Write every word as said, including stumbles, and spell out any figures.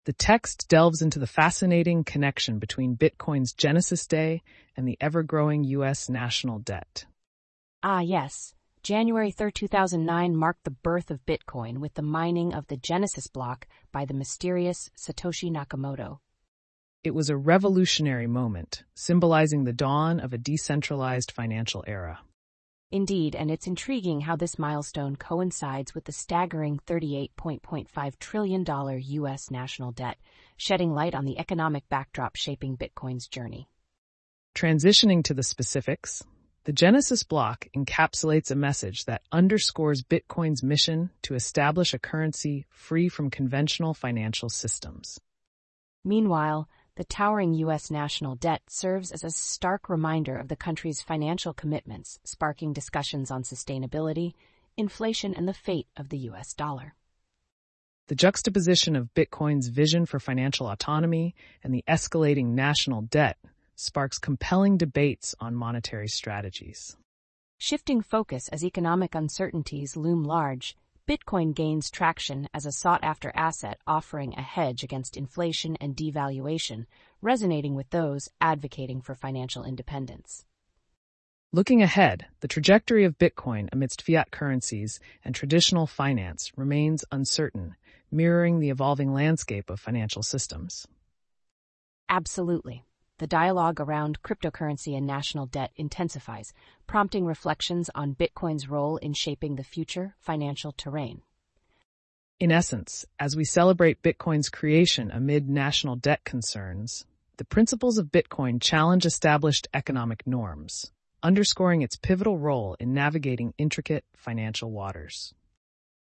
The text delves into the fascinating connection between Bitcoin's Genesis Day and the ever-growing U S national debt. Ah, yes. January third, two thousand nine marked the birth of Bitcoin with the mining of the Genesis block by the mysterious Satoshi Nakamoto. It was a revolutionary moment, symbolizing the dawn of a decentralized financial era. Indeed, and it's intriguing how this milestone coincides with the staggering thirty-eight point five trillion dollars U S national debt, shedding light on the economic backdrop shaping Bitcoin's journey. Transitioning to the specifics, the Genesis block encapsulates a message that underscores Bitcoin's mission to establish a currency free from conventional financial systems. Meanwhile, the towering U S national debt serves as a stark reminder of the country's financial commitments, sparking discussions on sustainability, inflation, and the fate of the U S dollar. The juxtaposition of Bitcoin's vision for financial autonomy and the escalating national debt sparks compelling debates on monetary strategies. Shifting focus as economic uncertainties loom large, Bitcoin gains traction as a sought-after asset offering a hedge against inflation and devaluation, resonating with those advocating for financial independence. Looking ahead, the trajectory of Bitcoin amidst fiat currencies and traditional finance remains uncertain, mirroring the evolving landscape of financial systems. Absolutely. The dialogue around cryptocurrency and national debt intensifies, prompting reflections on Bitcoin's role in shaping the future financial terrain. In essence, as we celebrate Bitcoin's creation amid national debt concerns, the principles of Bitcoin challenge established economic norms, underscoring its pivotal role in navigating intricate financial waters.